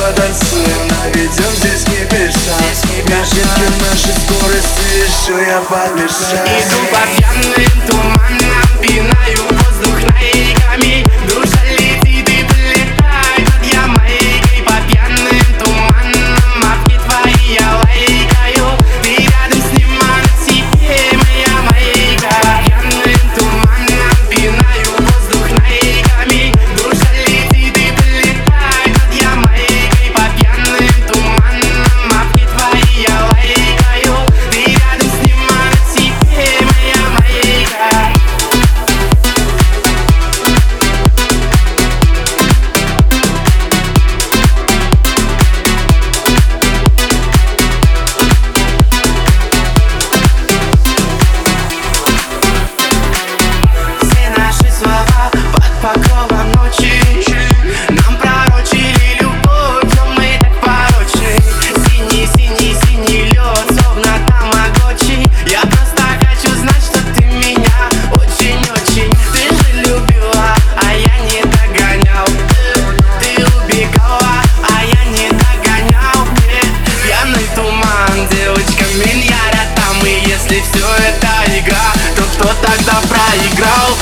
потанцуем, наведем здесь кипиша. Ошибки нашей скорости еще я подмешаю. Иду по пьяным туманам, пинаю воздух ногами. Душа летит и прилетай над Ямайкой. По пьяным туманам мавки твои я лайкаю. Ты рядом с ним, а на тебе моя майка. По пьяным туманам пинаю воздух ногами. Душа летит и прилетай над Ямайкой. По пьяным туманам мавки твои я лайкаю. Ты рядом с ним, а на тебе моя майка. Все наши слова под покровом ночи нам пророчили любовь, но мы так порочны. Синий, синий, синий лед, словно тамагочи. Я просто хочу знать, что ты меня очень-очень. Ты же любила, а я не догонял. Ты убегала, а я не догонял. Пьяный туман, девочка, меня там. И если все это игра, то кто тогда проиграл?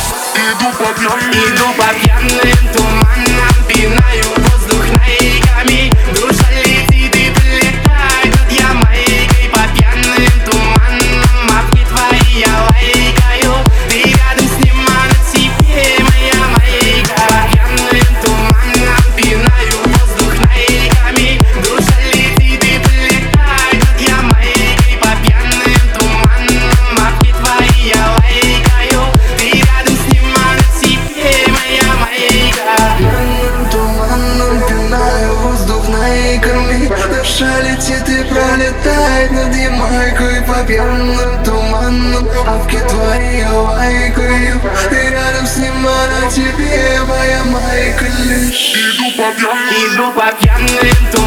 Иду по пьяным туманам, пинаю воздух ногами. Душа летит и прилетает над Ямайкой. По пьяным туманам мавки твои я лайкаю. Ты рядом с ним, а на тебе моя майка. По пьяным туманам пинаю воздух ногами. Душа летит и прилетает над Ямайкой. По пьяным туманам мавки твои я лайкаю. Ты рядом с ним, а на тебе моя майка. Пьяным туманом пинаю воздух ногами. Душа летит и пролетает над Ямайкой. По пьяным туманам мавки твои я лайкаю. Ты рядом с ним, а на тебе моя майка лишь. Иду по пьяным